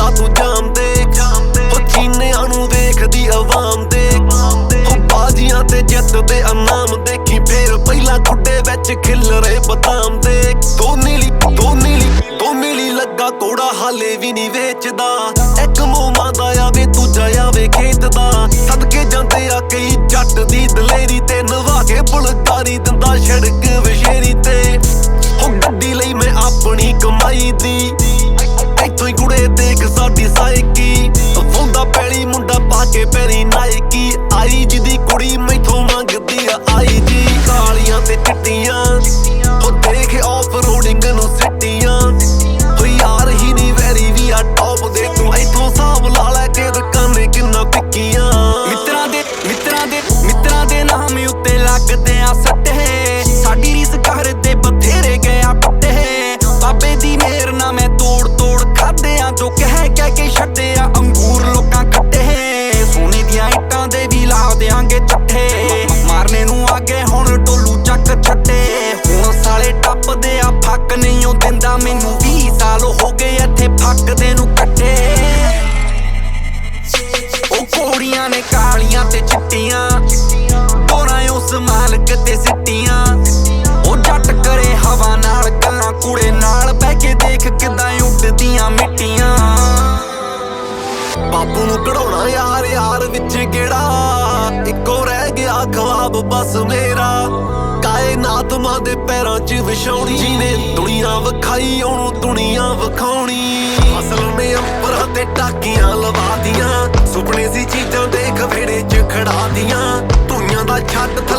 तू जाम देख चीनियां नूं देखदी अवाम देख बाजियां ते जित दे अनाम देखी फिर पहला खुड्डे विच खिलरे बदाम देख दो नीली लगा कोड़ा हाले भी नहीं वेचदा एक मोमा दा आवे दूजा आवे खेत दा सदके जांदे आ कई जट दी दलेरी ते नवा के बुलकारी दिंदा सड़क विशेरी ते हो गड्डी लई मैं अपनी कमाई दी इत्थों ही कुड़े देख साडी साइकी फौंदा पैली मुंडा पाके पैरी नाइकी आई जिदी कुड़ी मैथों मंगदी आई जी कालियां ते चिट्टियां हो देख ऑफ रोडिंग नूं सिट्टियां हो यार ही नहीं वैरी भी आ टॉप दे तू इत्थों साहब ला लै के दुकाने किन्ना पिक्कियां मित्रा दे नाम उत्ते लगदे आ सट्टे साडी रीस करदे बथेरे गया पट्टे बाबे दी मेहर ना मैं तोड़ खादे आ जो कह के छड्डे आ अंगूर लोकां खट्टे सोने दियां इट्टां दे भी ला देंगे चट्ठे मारने नूं आगे हुण टोलू चक छड्डे हुण साले टप्पदे आ फक नहीं ओ दिंदा मैनू 20 साल हो गए इत्थे फकदे नूं कट्टे ओ कोड़ियां ने कालियां ते चिट्टियां डोरां उस मालक ते सिट्टियां ओ जट करे हवा नाल गल्लां कुड़े नाल बह के देख किदां उड्डदियां मिट्टियां बापू नूं कढाउणा यार विच गेड़ा इक्को रह गया ख्वाब बस मेरा कायनात मां दे पैरां च विछाउणी जिने दुनिया विखाई ओनू दुनिया विखाउणी असल ने अंबरां ते टाकियां लवा दियां सुपने सी चीजां देख वेड़े च खड़ा दियां धुइयां दा छड्ड